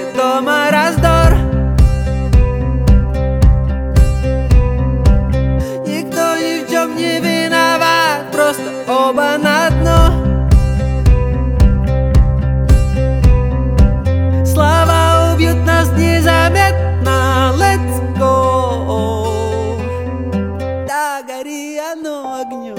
дома раздор. Никто ни в чем не виноват, просто оба на дно. Слова убьют нас незаметно. Let's go. Да, гори оно огнем.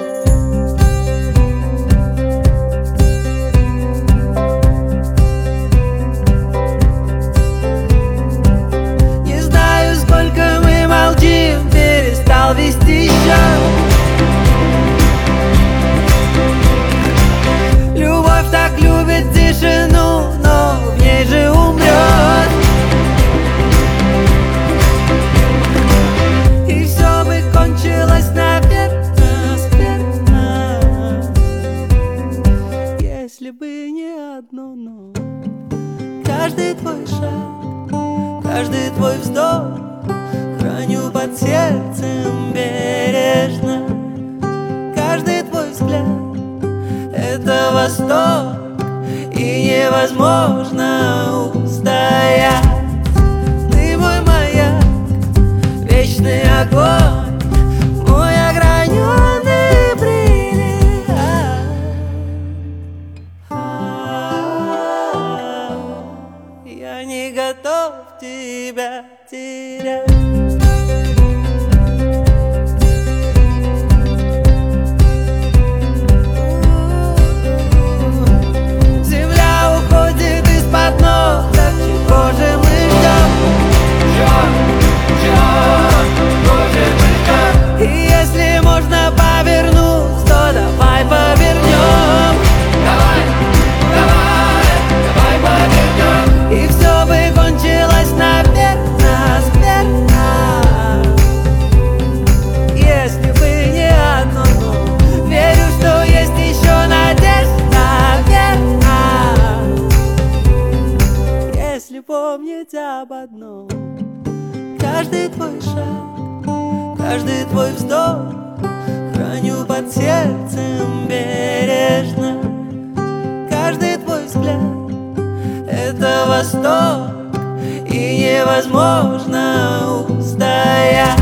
Перестал вести счет. Любовь так любит тишину, но в ней же умрет. И все бы кончилось, наверное, скверно, если бы не одно но. Каждый твой шаг, каждый твой вздох храню под сердцем бережно. Каждый твой взгляд — это восторг, и невозможно устоять. Ты мой маяк, вечный огонь, мой ограненный бриллиант. Я не готов тебя терять. Помнить об одном: каждый твой шаг, каждый твой вздох храню под сердцем бережно. Каждый твой взгляд — это восторг, и невозможно устоять.